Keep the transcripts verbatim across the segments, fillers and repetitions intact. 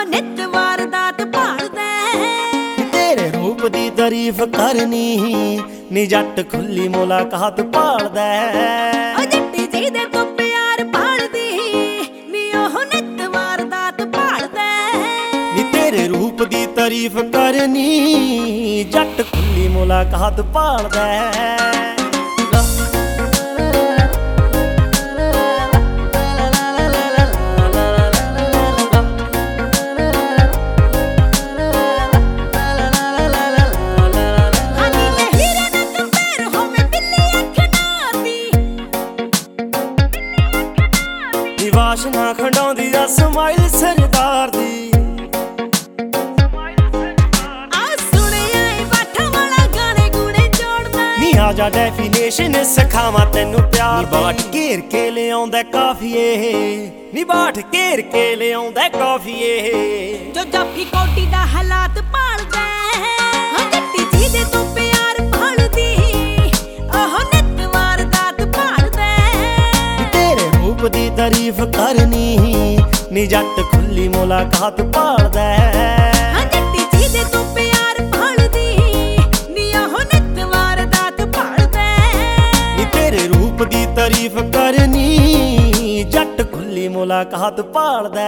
ਨਿੱਤ ਵਾਰਦਾਤ ਭਾਲਦਾ तेरे रूप दी तारीफ करनी नी जट खुली मुलाकात भालदा ओ जट्टी जी दे तो प्यार भालदी नी ओह नित वारदात भालदा नी तेरे रूप दी तारीफ करनी जट खुली मुलाकात भालदा वाशना खंडाउंदी आ स्माइल सरदार दी आ सुणिया ए बाठा वाला गाने गुणे जोड़दा नी आजा डेफिनेशन सिखावां तैनू प्यार बाट घेर के ले आउंदा काफिए नी बाट घेर के ले आउंदा काफिए जो जाफी कोटी दा हालात भालदा हां जट्टी जी दे तो प्यार भालदी ओह नित वारदात भालदा तेरे रूप दी तारीफ करनी नी जट खुली मुलाकात भालदा हां जट्टी जी दे तो प्यार भालदी नी ओह नित वारदात भालदा नी तेरे रूप दी तारीफ करनी जट खुली मुलाकात भालदा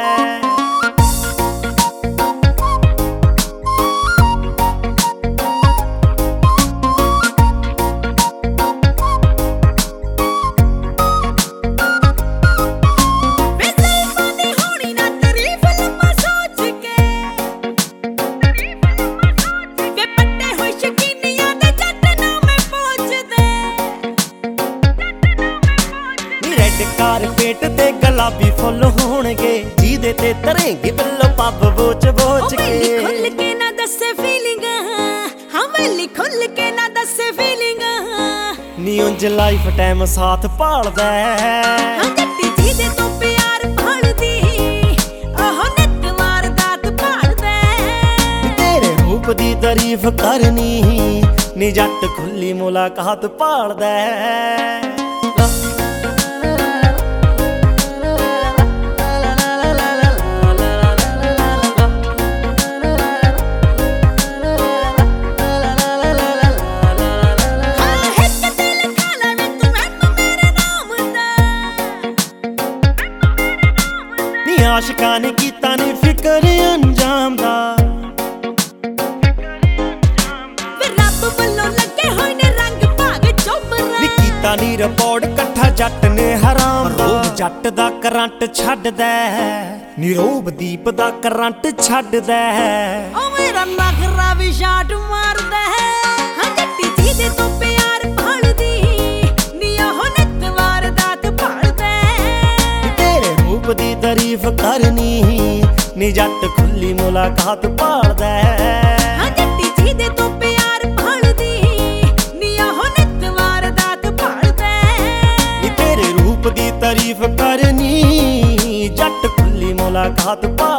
कारपेट ते गुलाबी फुल होणगे जीदे ते तरेंगे बिल्लो पब बोच बोच के खुल के ना दसे फीलिंग हां वेली खुल के ना दसे फीलिंग नी उंज लाइफ टाइम साथ भालदा हां जट्टी जी दे तो प्यार भालदी ओह नित वारदात भालदा तेरे रूप दी तारीफ करनी नी जट खुली मुलाकात भालदा आशिकां ने कीता नी फिकर अंजाम दा रब वल्लों लगे होए ने रंग भाग चोबरा नी कीता नी रिपोर्ट कट्ठा जट ने हराम दा रोब जट दा करंट छड्डदा नी रोब दीप दा करंट छड्डदा ओ मेरा नखरा भी शाट मारदा हां जट्टी जी दे तो प्यार भालदी नी ओह नित वारदात भालदा तेरे रूप दी तारीफ करनी नी जट खुली मुलाकात भालदा हां जट्टी जी दे तो प्यार भालदी नी ओह नित वारदात भालदा नी तेरे रूप दी तारीफ करनी जट खुली मुलाकात भालदा।